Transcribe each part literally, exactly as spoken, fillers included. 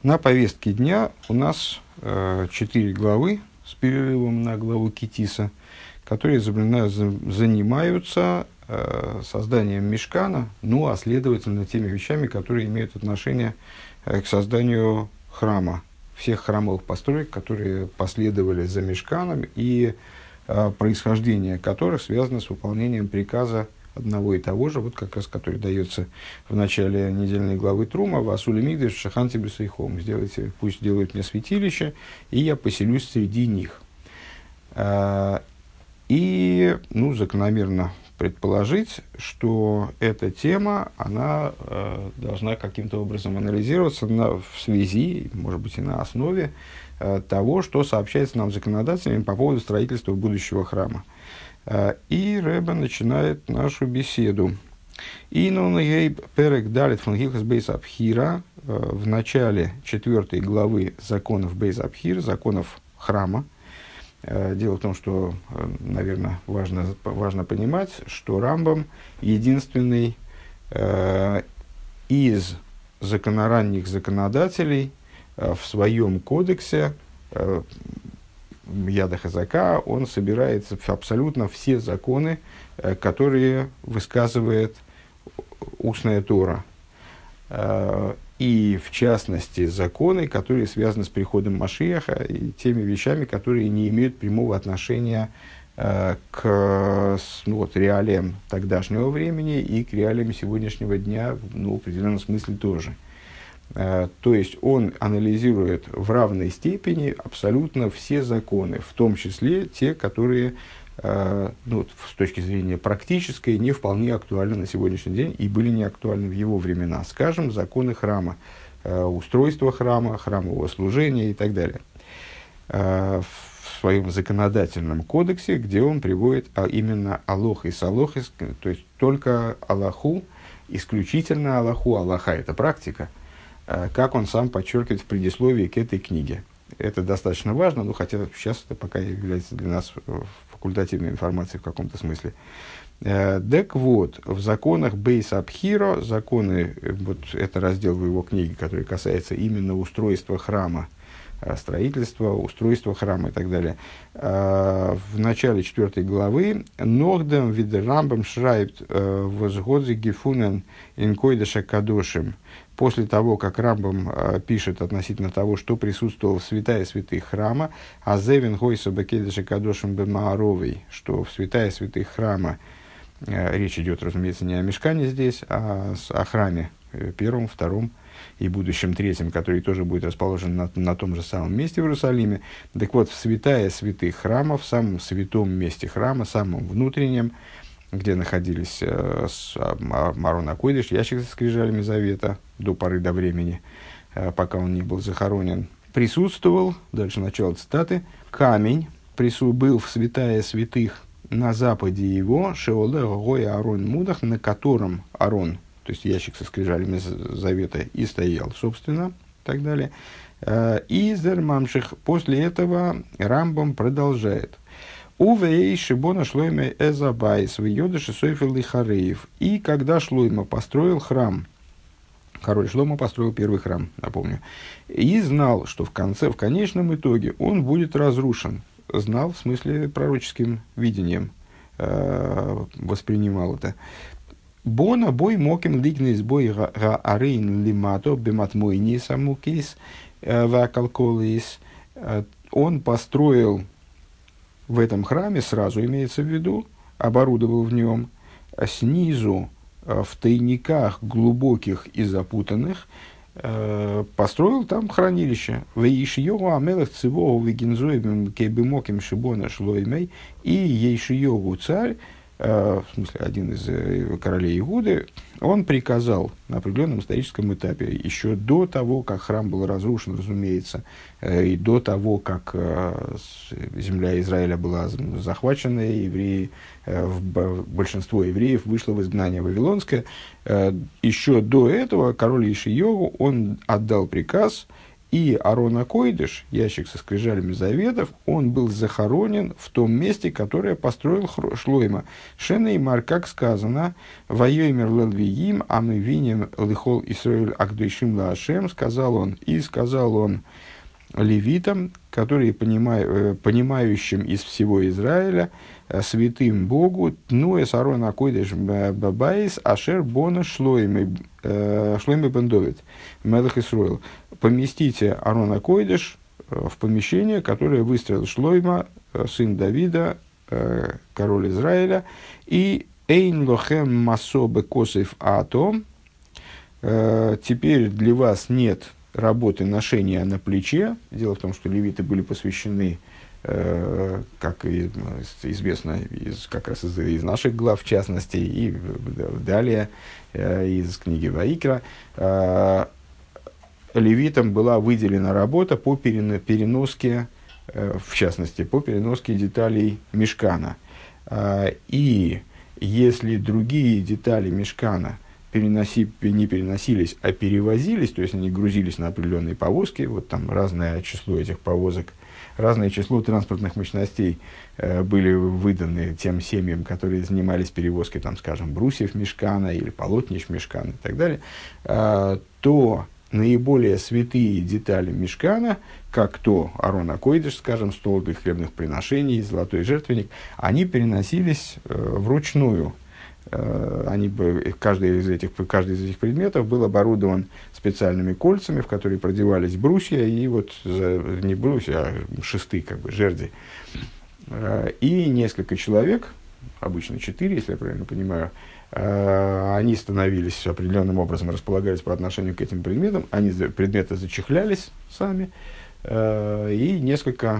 На повестке дня у нас э, четыре главы с перерывом на главу Китиса, которые занимаются э, созданием мишкана, ну а следовательно теми вещами, которые имеют отношение э, к созданию храма, всех храмовых построек, которые последовали за мишканом и э, происхождение которых связано с выполнением приказа одного и того же, вот как раз, который дается в начале недельной главы Трума, «Васули мигдаш шаханти бесайхом», сделайте, пусть делают мне святилище, и я поселюсь среди них. И, ну, закономерно предположить, что эта тема, она э, должна каким-то образом анализироваться на, в связи, может быть, и на основе э, того, что сообщается нам законодателями по поводу строительства будущего храма. И Ребе начинает нашу беседу. И перек далит фон Хилхас бейс абхира в начале четвертой главы законов бейс абхир, законов храма. Дело в том, что, наверное, важно, важно понимать, что Рамбам единственный э, из законоранних законодателей э, в своем кодексе э, Яда Хазака, он собирает абсолютно все законы, которые высказывает устная Тора. И, в частности, законы, которые связаны с приходом Машиаха и теми вещами, которые не имеют прямого отношения к ну, вот, реалиям тогдашнего времени и к реалиям сегодняшнего дня, ну, в определенном смысле тоже. То есть он анализирует в равной степени абсолютно все законы, в том числе те, которые ну, с точки зрения практической не вполне актуальны на сегодняшний день и были не актуальны в его времена. Скажем, законы храма, устройство храма, храмового служения и так далее. В своем законодательном кодексе, где он приводит а именно алох и салохис, то есть только аллаху, исключительно аллаху. Аллаха – это практика, как он сам подчеркивает в предисловии к этой книге. Это достаточно важно, но хотя сейчас это пока является для нас факультативной информацией в каком-то смысле. Так вот, в законах Бейс Абхиро, законы, вот это раздел в его книге, который касается именно устройства храма, строительства, устройства храма и так далее. В начале четвертой главы «Ногдем виде Рамбам шрайбт возгодзи гефунен инкойдеша кадошим». После того, как Рамбам э, пишет относительно того, что присутствовало в святая святых храма, а зевен гойса бекедеша кадошим бемааровой, что в святая святых храма, э, речь идет, разумеется, не о мишкане здесь, а о храме э, первом, втором и будущем третьем, который тоже будет расположен на, на том же самом месте в Иерусалиме. Так вот, в святая святых храма, в самом святом месте храма, самом внутреннем, где находились э, Аарон а-Койдеш, ящик со скрижалями завета, до поры до времени, э, пока он не был захоронен, присутствовал, дальше начало цитаты, камень прису, был в святая святых на западе его, шеоле гоя Аарон мудах, на котором Аарон, то есть ящик со скрижалями завета, и стоял, собственно, и так далее. Э, и зермамших, после этого Рамбам продолжает. Увей Шибона Шлойме Эзабайс в Йодыше Сойфил и Хареев. И когда Шлойма построил храм, король Шлома построил первый храм, напомню, и знал, что в конце, в конечном итоге он будет разрушен. Знал, в смысле, пророческим видением э, воспринимал это. Бона бой моким лигнис бой гаарейн лимато бематмойни самукис вакалколис. Он построил в этом храме, сразу имеется в виду, оборудовал в нем снизу, в тайниках глубоких и запутанных, построил там хранилище. И Ейшиёгу царь, в смысле один из королей Иуды, он приказал на определенном историческом этапе, еще до того, как храм был разрушен, разумеется, и до того, как земля Израиля была захвачена, евреи, большинство евреев вышло в изгнание вавилонское, еще до этого король Ейшиёгу, он отдал приказ И Арон ха-Койдеш, ящик со скрижалями заветов, он был захоронен в том месте, которое построил Шлойма. Шенеймар, как сказано, «Вайоймер лелвиим, а мы виним лихол Исраэль агдойшим лаашем», сказал он, и сказал он левитам, которые понимаю, понимающим из всего Израиля, святым Богу, тнуэс Арон ха-Койдеш бабайс ашер бона шлоймы шлоймы бен Довид, мелех Исроэл. Поместите Арон ха-Койдеш в помещение, которое выстроил Шлойма, сын Давида, король Израиля, и эйн лохем масобе косев атом. Теперь для вас нет работы ношения на плече. Дело в том, что левиты были посвящены, как известно, из, как раз из, из наших глав, в частности, и далее из книги Ваикра, левитам была выделена работа по переноске, в частности, по переноске деталей мишкана. И если другие детали мишкана переноси, не переносились, а перевозились, то есть они грузились на определенные повозки, вот там разное число этих повозок, разное число транспортных мощностей э, были выданы тем семьям, которые занимались перевозкой, там, скажем, брусьев мишкана или полотнищ мишкана и так далее, э, то наиболее святые детали мишкана, как то Арон ха-Койдеш, скажем, столбы хлебных приношений, золотой жертвенник, они переносились э, вручную. Они, каждый, из этих, каждый из этих предметов был оборудован специальными кольцами, в которые продевались брусья, и вот не брусья, а шесты, как бы, жерди. И несколько человек, обычно четыре, если я правильно понимаю, они становились определенным образом, располагались по отношению к этим предметам, они, предметы зачехлялись сами, и несколько,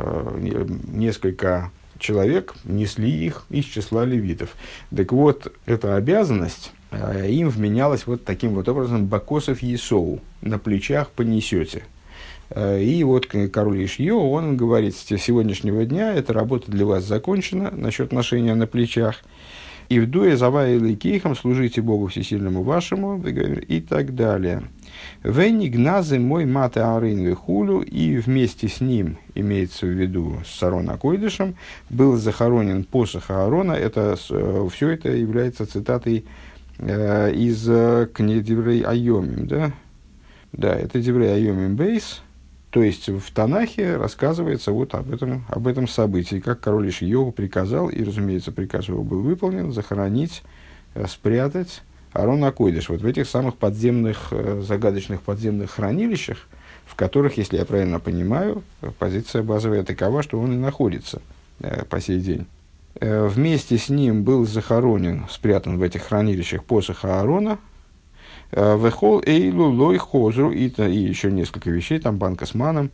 несколько человек несли их из числа левитов. Так вот, эта обязанность э, им вменялась вот таким вот образом: «Бакосов Есоу, на плечах понесете». Э, и вот король Ишьё, он говорит: с сегодняшнего дня эта работа для вас закончена насчет ношения на плечах. И в дуе завай лейкейхам, служите Богу всесильному вашему, и так далее. Венни гназы мой маты арын вихулю, и вместе с ним, имеется в виду с Арон ха-Койдешем, был захоронен посох Аарона. Это, все это является цитатой э, из э, книги Деврей Айомим. Да? Да, это Деврей Айомим бейс. То есть в Танахе рассказывается вот об этом, об этом событии, как король Ишьё приказал, и, разумеется, приказ его был выполнен, захоронить, э, спрятать Арон ха-Койдеш вот в этих самых подземных, э, загадочных подземных хранилищах, в которых, если я правильно понимаю, позиция базовая такова, что он и находится э, по сей день. Э, вместе с ним был захоронен, спрятан в этих хранилищах посох Аарона, Вехол эйлу лой хозру, и, и еще несколько вещей, там банка с маном.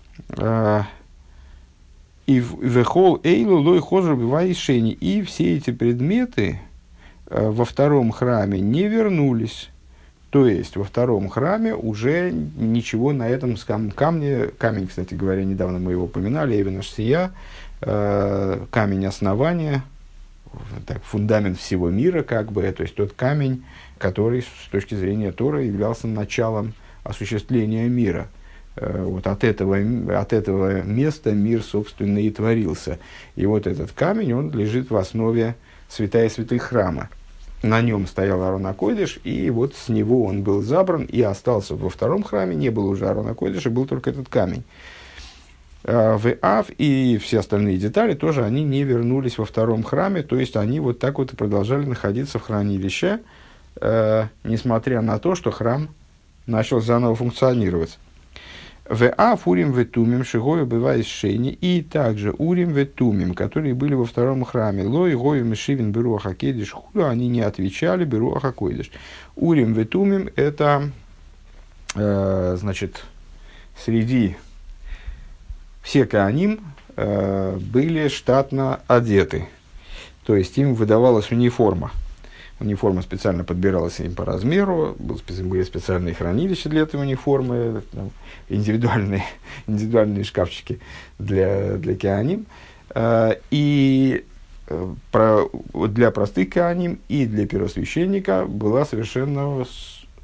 И вехол эйлу лой хозру бивайшени. И все эти предметы во втором храме не вернулись. То есть во втором храме уже ничего на этом камне, камень, кстати говоря, недавно мы его упоминали, Эвен ха-Шсия, камень основания, так, фундамент всего мира, как бы, то есть тот камень, который с точки зрения Торы являлся началом осуществления мира. Вот от этого, от этого места мир, собственно, и творился. И вот этот камень, он лежит в основе святая святых храма. На нем стоял Арон ха-Койдеш, и вот с него он был забран и остался во втором храме. Не было уже Арон ха-Койдеша, был только этот камень. В Ав и все остальные детали тоже, они не вернулись во втором храме, то есть они вот так вот и продолжали находиться в хранилище, э, несмотря на то, что храм начал заново функционировать. В Ав урим ветумим шигою бывает шени, и также урим ветумим, которые были во втором храме, лой гою мешивин беру ха-Койдеш хулю, они не отвечали беру ха-Койдеш. Урим ветумим — это, э, значит, среди все коаним э, были штатно одеты, то есть им выдавалась униформа. Униформа специально подбиралась им по размеру, был, были специальные хранилища для этой униформы, там, индивидуальные, индивидуальные шкафчики для, для коаним. Э, и э, про, для простых коаним и для первосвященника была совершенно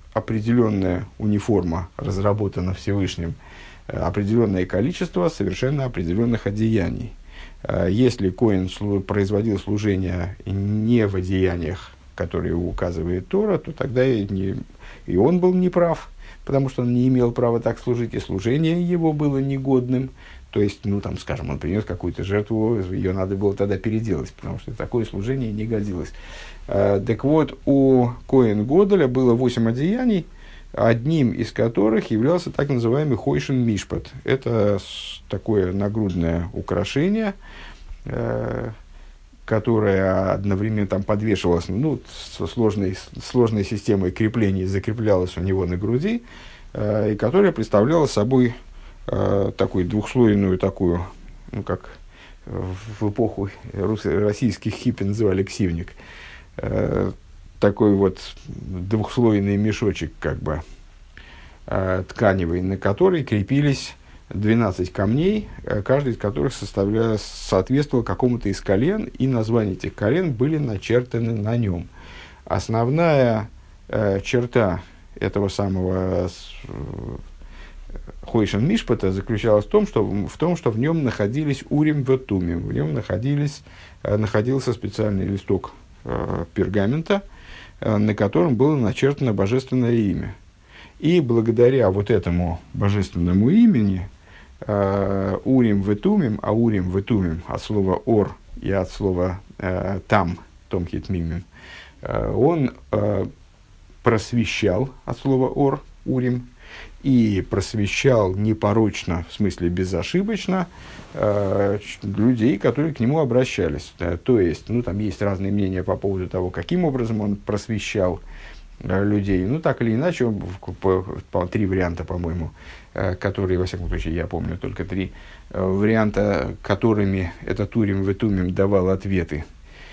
определенная униформа разработана Всевышним, определенное количество совершенно определенных одеяний. Если коэн производил служение не в одеяниях, которые указывает Тора, то тогда и, не, и он был неправ, потому что он не имел права так служить, и служение его было негодным. То есть, ну, там, скажем, он принес какую-то жертву, ее надо было тогда переделать, потому что такое служение не годилось. Так вот, у коэн Годеля было восемь одеяний, одним из которых являлся так называемый хойшен мишпат. Это такое нагрудное украшение, э, которое одновременно там подвешивалось, ну, со сложной, сложной системой креплений, закреплялось у него на груди, э, и которое представляло собой э, такую двухслойную такую, ну, как в эпоху рус- российских хиппи называли ксивник, э, такой вот двухслойный мешочек, как бы, э, тканевый, на который крепились двенадцать камней, э, каждый из которых составлял, соответствовал какому-то из колен, и названия этих колен были начертаны на нем. Основная э, черта этого самого э, хойшен мишпата заключалась в том, что в, том, что в нем находились урим ве тумим, в нем находились, э, находился специальный листок э, пергамента, на котором было начертано божественное имя. И благодаря вот этому божественному имени э, Урим Ветумим, а Урим Ветумим от слова Ор и от слова э, Там, Томхит Мимим, э, он э, просвещал от слова Ор, Урим, и просвещал непорочно, в смысле безошибочно, э, людей, которые к нему обращались. Э, то есть, ну, там есть разные мнения по поводу того, каким образом он просвещал э, людей. Ну, так или иначе, он, по, по, три варианта, по-моему, э, которые, во всяком случае, я помню только три э, варианта, которыми этот Урим Ветумим давал ответы.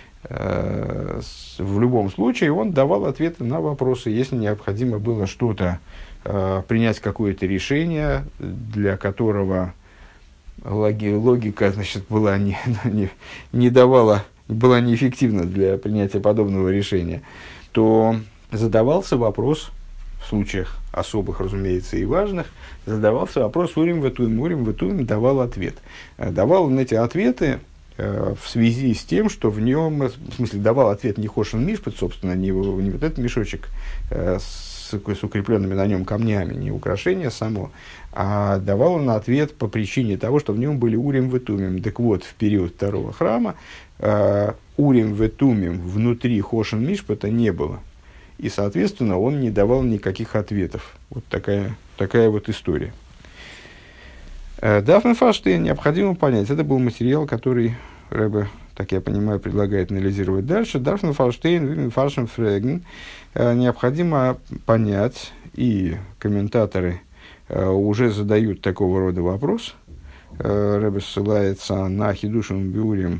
Э, с, в любом случае, он давал ответы на вопросы, если необходимо было что-то, принять какое-то решение, для которого логи, логика, значит, была не, не, не давала, была неэффективна для принятия подобного решения, то задавался вопрос, в случаях особых, разумеется, и важных, задавался вопрос Урим Ветумим. Урим Ветумим давал ответ. Давал он эти ответы э, в связи с тем, что в нем, в смысле, давал ответ не хошен мишпат, собственно, не, не вот этот мешочек э, с с укрепленными на нем камнями, не украшение само, а давал он ответ по причине того, что в нем были Урим Ветумим. Так вот, в период второго храма э, Урим Ветумим внутри хошен мишпата не было. И, соответственно, он не давал никаких ответов. Вот такая, такая вот история. Э, Дафн Фарштейн необходимо понять. Это был материал, который Ребе, так я понимаю, предлагает анализировать дальше. Дафн Фарштейн, Фаршем Фреген. Необходимо понять, и комментаторы э, уже задают такого рода вопрос. Э, Ребе ссылается на Хидушин Биурим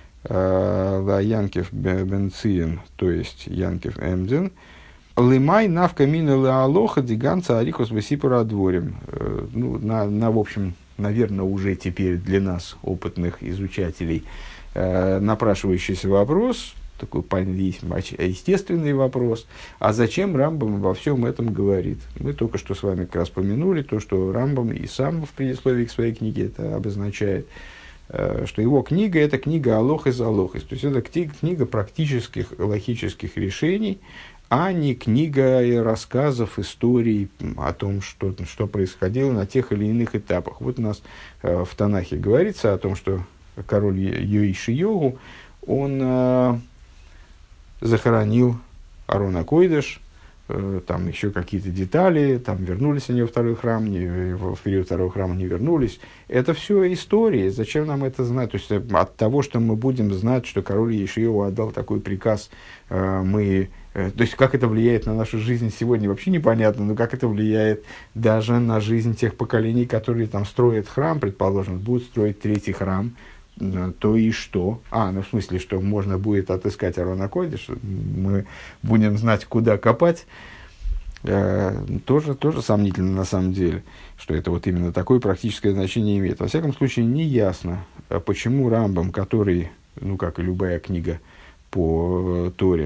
э, Янкев Бенциен, то есть Янкев Эмден. Лымай навка мина лаалоха диганца арикус весипура дворим. Э, ну, на, на, в общем, наверное, уже теперь для нас, опытных изучателей, э, напрашивающийся вопрос, такой естественный вопрос, а зачем Рамбам во всем этом говорит? Мы только что с вами как раз помянули то, что Рамбам и сам в предисловии к своей книге это обозначает, что его книга – это книга Алох из Алохис, то есть это книга практических логических решений, а не книга рассказов, историй о том, что, что происходило на тех или иных этапах. Вот у нас в Танахе говорится о том, что король Йоиши-Йогу, он захоронил Арона Койдеш, э, там еще какие-то детали, там вернулись они во второй храм, не, в период второго храма не вернулись. Это все истории, зачем нам это знать? То есть от того, что мы будем знать, что король Йоиши-Йогу отдал такой приказ, э, мы, э, то есть как это влияет на нашу жизнь сегодня, вообще непонятно, но как это влияет даже на жизнь тех поколений, которые там строят храм, предположим, будут строить третий храм, то и что? А, ну в смысле, что можно будет отыскать Арона Койдеш, мы будем знать, куда копать. Э, тоже, тоже сомнительно на самом деле, что это вот именно такое практическое значение имеет. Во всяком случае, не ясно, почему Рамбам, который, ну как и любая книга по Торе,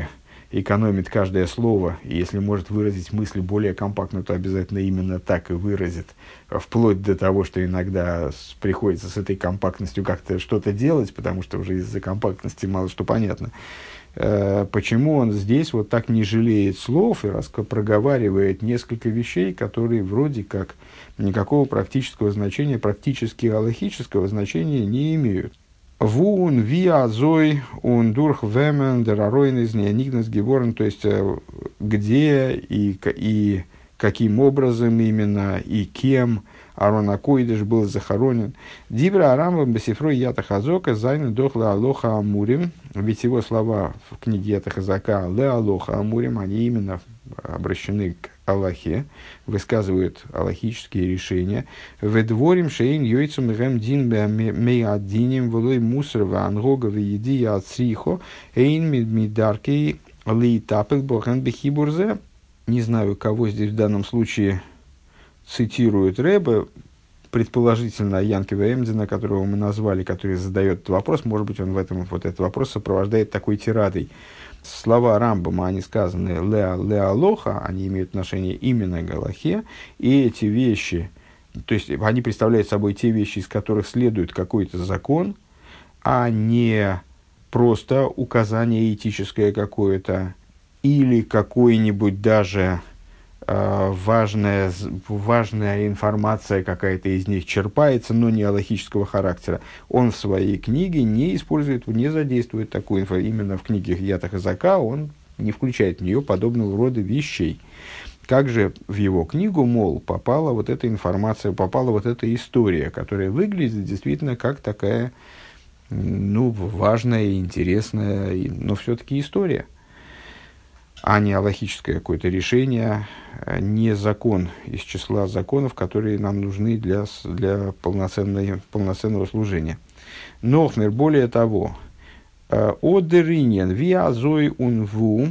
экономит каждое слово, и если может выразить мысли более компактно, то обязательно именно так и выразит, вплоть до того, что иногда с, приходится с этой компактностью как-то что-то делать, потому что уже из-за компактности мало что понятно. Э, почему он здесь вот так не жалеет слов и раз проговаривает несколько вещей, которые вроде как никакого практического значения, практически алахического значения не имеют. Вун, виазой, он дурх вемен, дараройн из неонигнес геворн, то есть где и, и каким образом именно, и кем Арон Акойдыш был захоронен. Дибра Арамбам Бесифрой Ята Хазока Зайна Дохла Алоха Амурим. Ведь его слова в книге Ята Хазака Ле Алоха Амурим, они именно обращены к Аллахе, высказывают аллахические решения. Ведворим шейн йойцум гэм дин меаддиним влой мусорва ангога веедия ацрихо эйн мидаркей ли тапек бохэн бехибурзе. Не знаю, кого здесь в данном случае цитирует Ребе, предположительно Янкива Эмдзена, которого мы назвали, который задает этот вопрос. Может быть, он в этом, вот этот вопрос сопровождает такой тирадой. Слова Рамбама, они сказаны «леа леа лоха», они имеют отношение именно к Аллахе, и эти вещи, то есть они представляют собой те вещи, из которых следует какой-то закон, а не просто указание этическое какое-то, или какой-нибудь даже э, важная, важная информация какая-то из них черпается, но не аллахического характера. Он в своей книге не использует, не задействует такую информацию. Именно в книге Ята Хазака он не включает в нее подобного рода вещей. Как же в его книгу, мол, попала вот эта информация, попала вот эта история, которая выглядит действительно как такая, ну, важная, интересная, но все-таки история, а не аллахическое какое-то решение, не закон из числа законов, которые нам нужны для, для полноценного служения. Нохмер, более того, «Одеринен виазой унву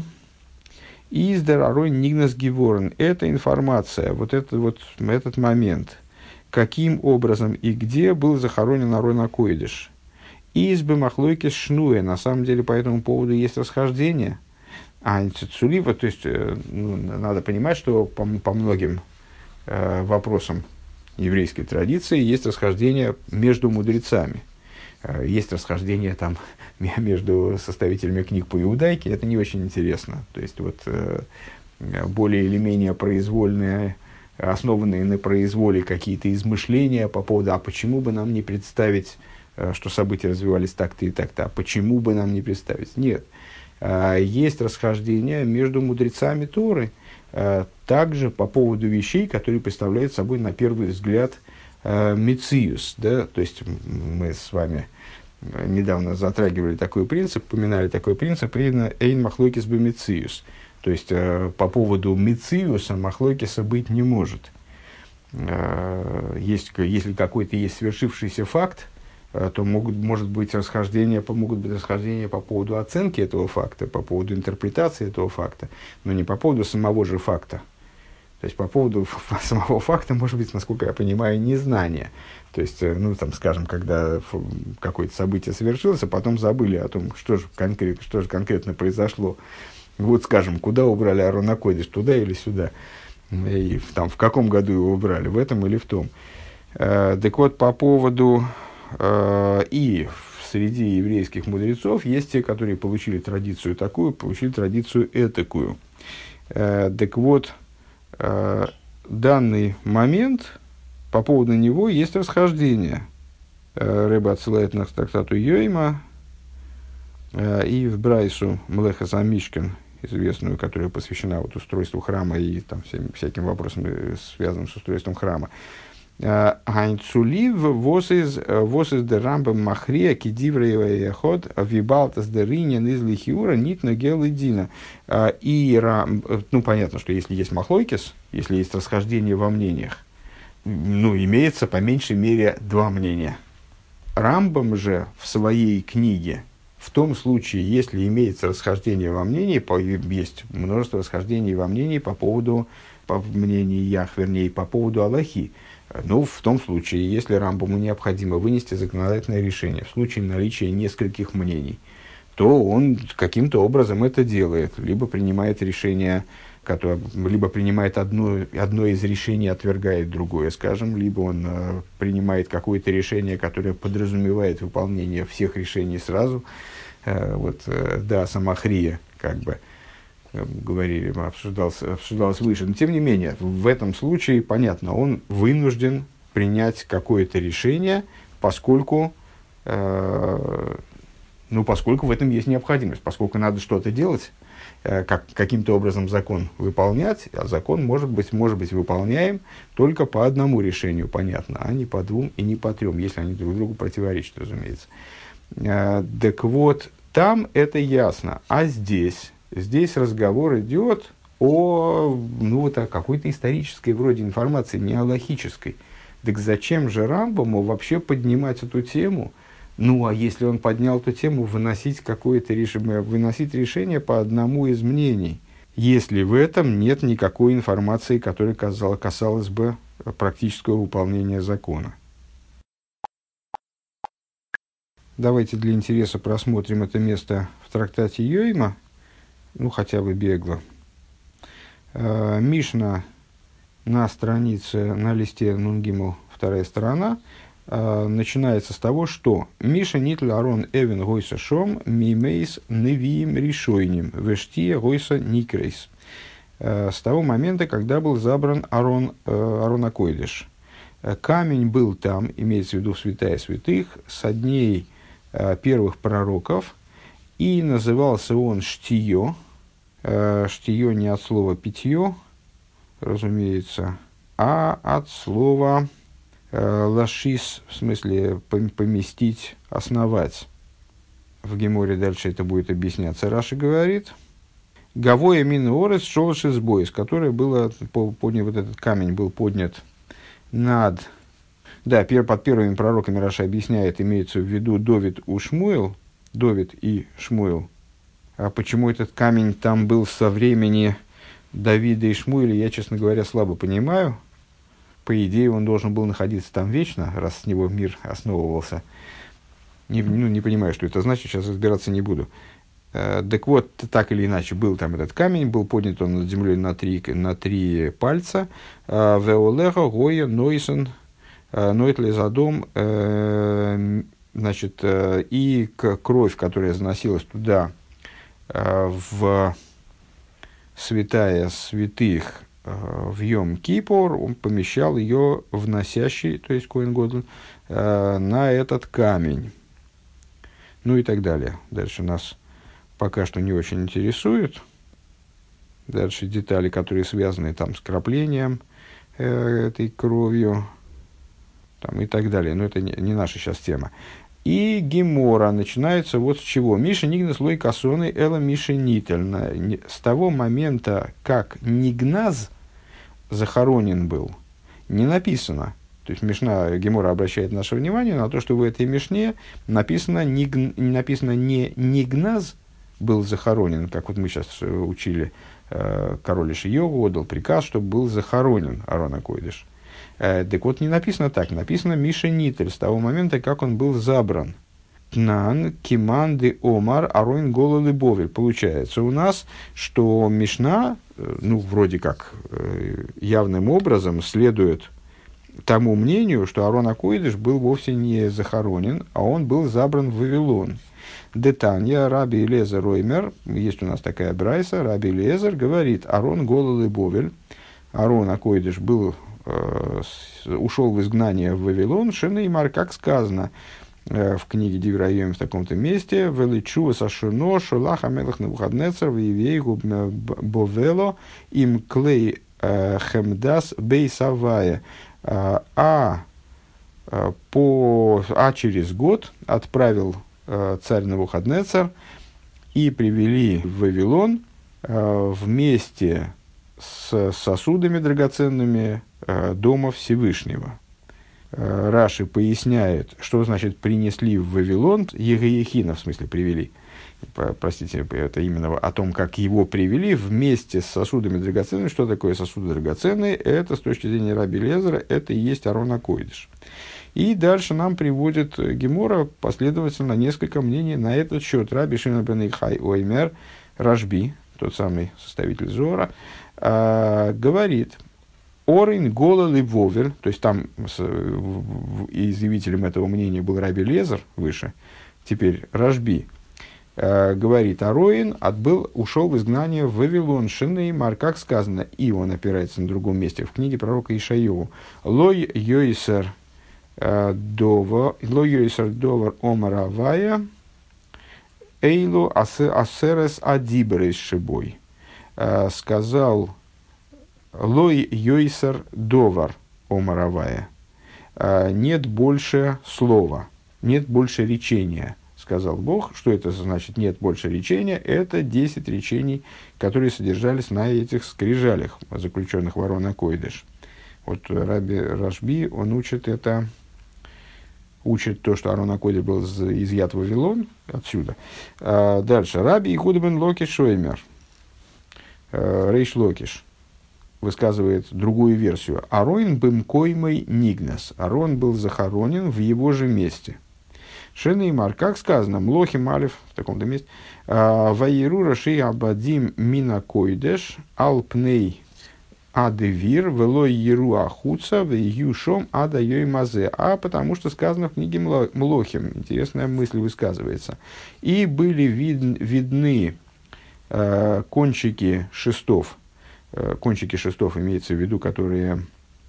издер арой нигнас геворн». Эта информация, вот, это, вот этот момент, каким образом и где был захоронен Арон Акойдыш. Избы махлойкис шнуэ. На самом деле, по этому поводу есть расхождение. А Цулива, то есть, ну, надо понимать, что по, по многим э, вопросам еврейской традиции есть расхождение между мудрецами. Э, есть расхождение там между составителями книг по иудайке, это не очень интересно. То есть, вот, э, более или менее произвольные, основанные на произволе какие-то измышления по поводу, а почему бы нам не представить, э, что события развивались так-то и так-то, а почему бы нам не представить? Нет. Есть расхождение между мудрецами Торы, также по поводу вещей, которые представляют собой на первый взгляд мециус. Да? То есть мы с вами недавно затрагивали такой принцип, поминали такой принцип, эйн махлокис бы мециус. То есть по поводу мециуса махлокиса быть не может. Есть, если какой-то есть свершившийся факт, то могут, может быть расхождения, могут быть расхождения по поводу оценки этого факта, по поводу интерпретации этого факта, но не по поводу самого же факта. То есть, по поводу самого факта, может быть, насколько я понимаю, незнание. То есть, ну, там, скажем, когда какое-то событие совершилось, а потом забыли о том, что же, конкрет, что же конкретно произошло. Вот, скажем, куда убрали Арон Акойдыш, туда или сюда. И там, в каком году его убрали, в этом или в том. Так вот, по поводу... И среди еврейских мудрецов есть те, которые получили традицию такую, получили традицию этакую. Так вот, данный момент, по поводу него есть расхождение. Рыба отсылает нас к трактату Йойма и в Брайсу Млеха Замишкин, известную, которая посвящена вот устройству храма и там, всем, всяким вопросам, связанным с устройством храма. Гайнцулив вос из де рамбам махрия кидивреева яхот вибалтас де ринен из лихиура нитно гелыдина. И, ну, понятно, что если есть махлойкис, если есть расхождение во мнениях, ну, имеется по меньшей мере два мнения. Рамбам же в своей книге, в том случае, если имеется расхождение во мнении, есть множество расхождений во мнении по поводу, по мнениях, вернее, по поводу Аллахи. Ну, в том случае, если Рамбаму необходимо вынести законодательное решение в случае наличия нескольких мнений, то он каким-то образом это делает, либо принимает решение, которое, либо принимает одно, одно из решений, отвергает другое, скажем, либо он э, принимает какое-то решение, которое подразумевает выполнение всех решений сразу. Э, вот, э, да, самахрия, как бы, э, говорили, обсуждалось, обсуждалось выше. Но, тем не менее, в этом случае, понятно, он вынужден принять какое-то решение, поскольку, э, ну, поскольку в этом есть необходимость, поскольку надо что-то делать, э, как, каким-то образом закон выполнять, а закон может быть, может быть выполняем только по одному решению, понятно, а не по двум и не по трем, если они друг другу противоречат, разумеется. Э, так вот, там это ясно, а здесь, здесь разговор идет о, ну, вот, о какой-то исторической вроде информации, не алахической. Так зачем же Рамбаму вообще поднимать эту тему? Ну, а если он поднял эту тему, выносить какое-то решение, выносить решение по одному из мнений, если в этом нет никакой информации, которая казала, касалась бы практического выполнения закона. Давайте для интереса просмотрим это место в трактате Йойма, ну, хотя бы бегло. Э, Мишна на странице, на листе Нунгимл, вторая сторона, э, начинается с того, что Миша нитл арон эвен гойса шом мимейс невиим решойним вештия гойса никрейс. Э, с того момента, когда был забран Арон, э, Арон Акойдыш. Э, камень был там, имеется в виду святая святых, со дней э, первых пророков, и назывался он Штиё. Э, штиё не от слова питье, разумеется, а от слова э, лашис, в смысле поместить, основать. В Геморе дальше это будет объясняться. Раши говорит: Гавоя мин орес шолшис бойс, которое было поднят, вот этот камень был поднят над. Да, пер, под первыми пророками Раша объясняет, имеется в виду Довид и Шмуэл, Довид и Шмуэл. А почему этот камень там был со времени Давида и Шмуэля, я, честно говоря, слабо понимаю. По идее, он должен был находиться там вечно, раз с него мир основывался. Не, ну, не понимаю, что это значит, сейчас разбираться не буду. Э, так вот, так или иначе, был там этот камень, был поднят он над землей на три, на три пальца. Веолеха, Гоя, Нойсон, Нойтлезадом, значит, э, и кровь, которая заносилась туда, э, в святая святых в Йом-Кипур, он помещал ее в носящий, то есть Коэн Гадоль, на этот камень. Ну и так далее. Дальше нас пока что не очень интересует. Дальше детали, которые связаны там с краплением э, этой кровью, там, и так далее. Но это не, не наша сейчас тема. И Гемора начинается вот с чего. Миша нигнас лой косоны эла Миша нитель. С того момента, как Нигназ захоронен был, не написано. То есть Мишна, Гемора обращает наше внимание на то, что в этой Мишне написано, ниг, написано не Нигназ был захоронен, как вот мы сейчас учили, король Ишиёгу отдал приказ, чтобы был захоронен Арон Акойдыш. Так вот, не написано так, написано Миша Нитель, с того момента, как он был забран. Тнан, Киманды, Омар, Арон, Гололы, Бовель. Получается у нас, что Мишна, ну, вроде как, явным образом следует тому мнению, что Арон Акойдыш был вовсе не захоронен, а он был забран в Вавилон. Детанья, Раби Элиэзер Роймер, есть у нас такая брайса, Раби Элиэзер говорит, Арон, Гололы, Бовель. Арон Акойдыш был ушел в изгнание в Вавилон, Шенеймар, как сказано э, в книге Дивраим в таком-то месте, «Величува сашуно шулах амелах Навуходнецер виевейгу бовело им клей хемдас бейсавая». А, по, а через год отправил э, царь Навуходнецер и привели в Вавилон э, вместе с сосудами драгоценными э, дома Всевышнего. Э, Раши поясняет, что значит принесли в Вавилон, Егаехина, в смысле привели, простите, это именно о том, как его привели вместе с сосудами драгоценными. Что такое сосуды драгоценные? Это, с точки зрения Раби Элиэзера, это и есть Арон Акойдыш. И дальше нам приводит Гемора последовательно несколько мнений на этот счет. Раби Шимон бен Йохай оймер, Рашби, тот самый составитель Зора, э, говорит, Орин гола ливовер, то есть там с, в, в, изъявителем этого мнения был Раби Лезер выше, теперь Рашби, э, говорит, Ароин отбыл, ушел в изгнание в Вавилон, Шинеймар, как сказано, и он опирается на другом месте в книге пророка Ишайову, Лой йойсер довар, Лой йойсер довар омаравая, эйлу асерес адибрейс шибой, сказал Лой йойсер довар омаравая. Нет больше слова, нет больше речения, сказал Бог. Что это значит нет больше речения? Это десять речений, которые содержались на этих скрижалях, заключенных в Арон ха-Койдеш. Вот Раби Рашби, он учит это, учит то, что Арон ха-Койдеш был изъят в Вавилон, отсюда. Дальше. Раби Ихуда бен Локиш шоймер, Рейш Локиш, высказывает другую версию. Арон бым коймой нигнас. Арон был захоронен в его же месте. Шенеймар, как сказано, млохи малев, в таком-то месте, ваеру раши абадим мина койдеш, алпней адевир, велой еру ахуца, веюшом ада йой мазе. А потому что сказано в книге Млохим. Интересная мысль высказывается. И были вид, видны э, кончики шестов, кончики шестов имеется в виду, которые,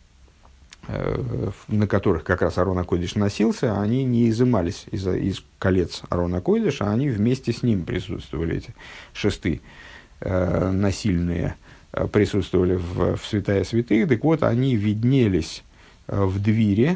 на которых как раз Арон ха-Койдеш носился, они не изымались из, из колец Арон ха-Койдеша, а они вместе с ним присутствовали, эти шесты э, насильные, присутствовали в, в святая святых. Так вот, они виднелись в двери.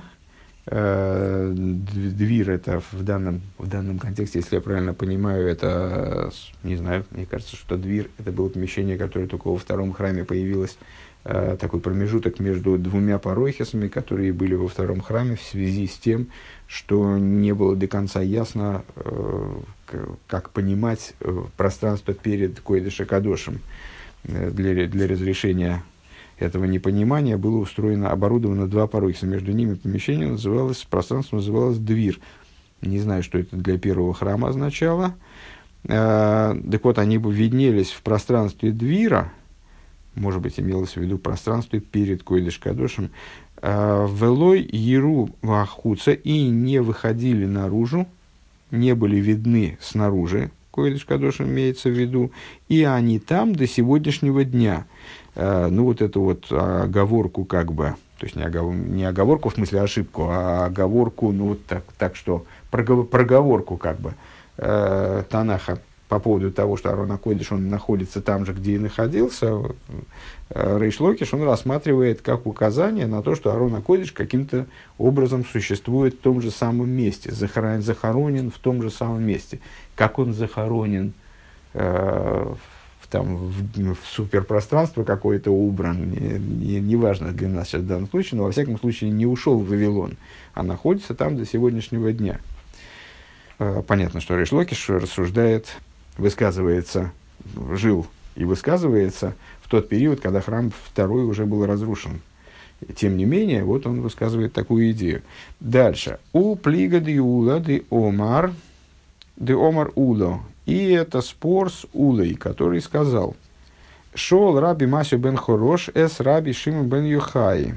Э, дверь это в данном, в данном контексте, если я правильно понимаю, это, не знаю, мне кажется, что дверь это было помещение, которое только во втором храме появилось, э, такой промежуток между двумя парохисами, которые были во втором храме в связи с тем, что не было до конца ясно, э, как понимать э, пространство перед Койдеш ха-Кадошем. Для, для разрешения этого непонимания было устроено, оборудовано два парохиса. Между ними помещение называлось, пространство называлось Двир. Не знаю, что это для первого храма означало. Э, так вот, они бы виднелись в пространстве Двира, может быть, имелось в виду пространстве перед Койдеш ха-Кадошем, э, велой еру вахуца, и не выходили наружу, не были видны снаружи, Койдеш ха-Кадош имеется в виду, и они там до сегодняшнего дня. Э, ну, вот эту вот оговорку, как бы, то есть не, оговор, не оговорку в смысле ошибку, а оговорку, ну, вот так, так что, проговор, проговорку, как бы, э, Танаха по поводу того, что Арон ха-Койдеш, он находится там же, где и находился, э, Рейш Локиш, он рассматривает как указание на то, что Арон ха-Койдеш каким-то образом существует в том же самом месте, захоронен, захоронен в том же самом месте. Как он захоронен, э, в, там, в, в суперпространство какое-то убран, не, не, не важно для нас сейчас в данном случае, но во всяком случае не ушел в Вавилон, а находится там до сегодняшнего дня. Э, понятно, что Рейш Локиш рассуждает, высказывается, жил и высказывается в тот период, когда храм второй уже был разрушен. Тем не менее, вот он высказывает такую идею. Дальше. У плига ди ула ди омар де омар уло. И это спор с Улой, который сказал: шел раби Масю бен Хорош эс раби Шимон бен Йохай.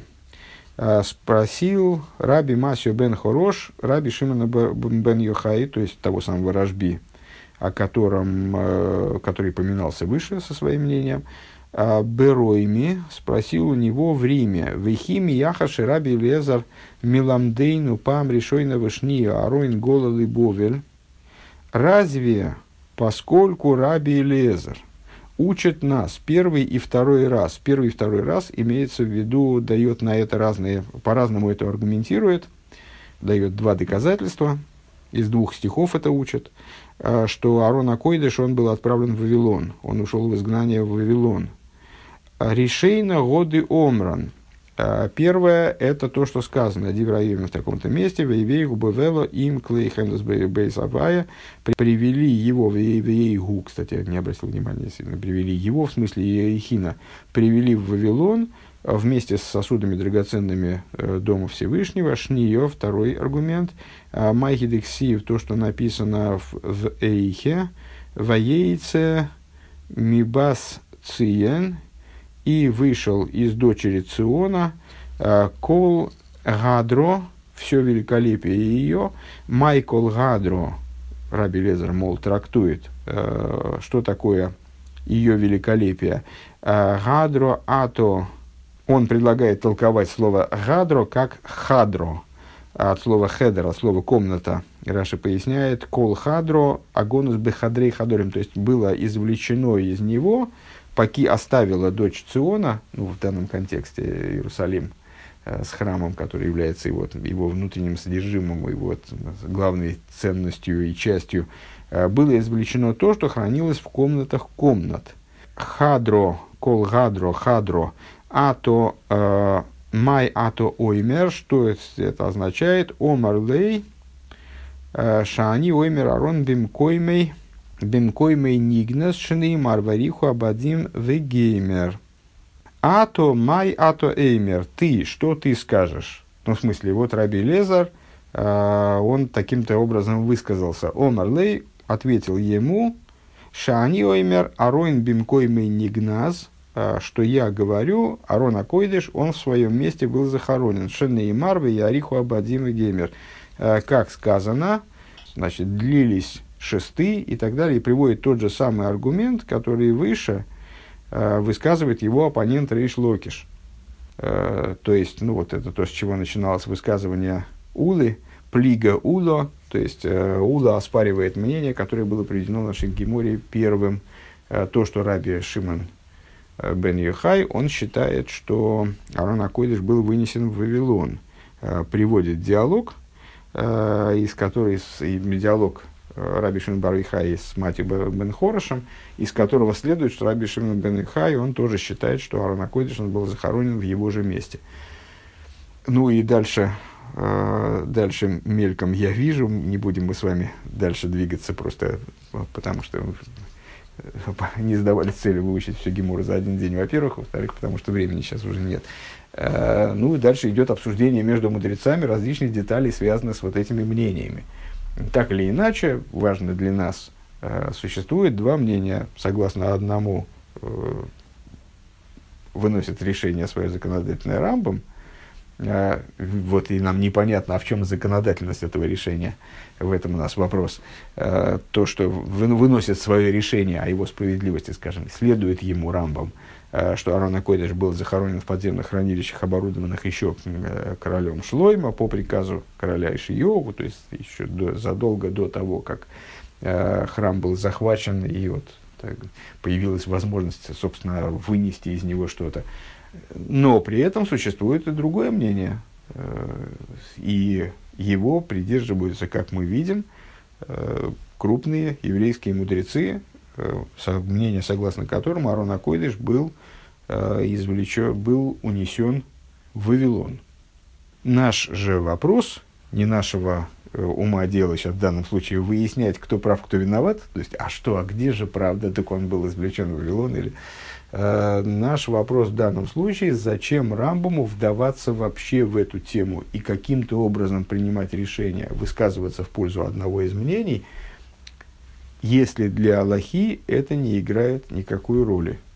Спросил раби Масю бен Хорош раби Шимона бен Йохай, то есть того самого Рашби, о котором, который поминался выше со своим мнением, Беройми, спросил у него в Риме: «Вехими яхаши раби Лезар миламдейну пам решойна вышния ароин голалы бовель». Разве, поскольку раби Лезар учит нас первый и второй раз, первый и второй раз имеется в виду, дает на это разные, по-разному это аргументирует, дает два доказательства, из двух стихов это учит, что Арон ха-Койдеш, он был отправлен в Вавилон, он ушел в изгнание в Вавилон. Решейна годы омран. Первое, это то, что сказано, Дивраим в таком-то месте, «Вейвейгу бевело им клейхендес бейсавая», привели его, «Вейвейгу», кстати, я не обратил внимания, сильно, привели его, в смысле Иехина, привели в Вавилон вместе с сосудами драгоценными э, Дома Всевышнего. Шниё, второй аргумент. Майхидексив, то, что написано в, в Эйхе, Ваейце Мибас Циен, и вышел из дочери Циона, э, Кол Гадро, все великолепие ее, Майкол Гадро, Раби Лезер, мол, трактует, э, что такое ее великолепие. Э, Гадро ато, он предлагает толковать слово Гадро как Хадро, от слова хедер, от слова комната. Раши поясняет, Кол Хадро, агонус бехадрей хадорим, то есть было извлечено из него, поки оставила дочь Циона, ну, в данном контексте Иерусалим, с храмом, который является его, его внутренним содержимым, его главной ценностью и частью, было извлечено то, что хранилось в комнатах комнат. Хадро, кол гадро, хадро, ато, э, май ато оймер, что это означает? Омар лей, шаани оймер арон бимкоймей, бимкоймей нигнес, шны марвариху абадим вегеймер. Ато май ато эймер, ты, что ты скажешь? Ну, в смысле, вот Раби Лезар, э, он таким-то образом высказался. Омар лей ответил ему, шаани оймер арон бимкоймей нигназ, э, что я говорю, Арон Акойдыш, он в своем месте был захоронен. Шеней марве яриху абадим и геймер. Э, как сказано, значит, длились шесты и так далее, и приводит тот же самый аргумент, который выше высказывает его оппонент Рейш Локиш. Э, то есть, ну вот это то, с чего начиналось высказывание Улы, Плига Уло, то есть э, Ула оспаривает мнение, которое было приведено в нашей Геморе первым. Э, то, что Раби Шимон э, бен Йохай, он считает, что Арон Акойдыш был вынесен в Вавилон. Э, приводит диалог, э, из которого диалог Раби Шимон бар Йохай с Матью бен Хорошем, из которого следует, что Раби Шимон бен Йохай, он тоже считает, что Арон Акойдыш был захоронен в его же месте. Ну и дальше, э, дальше мельком я вижу, не будем мы с вами дальше двигаться, просто потому что не задавали цели выучить всю Гемору за один день, во-первых, во-вторых, потому что времени сейчас уже нет. Э, ну и дальше идет обсуждение между мудрецами различных деталей, связанных с вот этими мнениями. Так или иначе, важно для нас, э, существует два мнения, согласно одному э, выносит решение свое законодательное Рамбам, э, вот и нам непонятно, а в чем законодательность этого решения, в этом у нас вопрос. Э, то, что вы, выносит свое решение о его справедливости, скажем, следует ему Рамбам, э, что Арон Акойдыш был захоронен в подземных хранилищах, оборудованных еще э, королем Шлойма по приказу короля Ишиову, то есть еще до, задолго до того, как э, храм был захвачен, и вот так, появилась возможность, собственно, вынести из него что-то. Но при этом существует и другое мнение, э, и его придерживаются, как мы видим, э, крупные еврейские мудрецы, э, со, мнение, согласно которому Арон Акойдыш был, э, извлечен, был унесен в Вавилон. Наш же вопрос, не нашего э, ума дело сейчас в данном случае выяснять, кто прав, кто виноват, то есть, а что, а где же правда, так он был извлечен в Вавилон, или... Э, наш вопрос в данном случае, зачем Рамбаму вдаваться вообще в эту тему и каким-то образом принимать решение, высказываться в пользу одного из мнений, если для Аллахи это не играет никакой роли.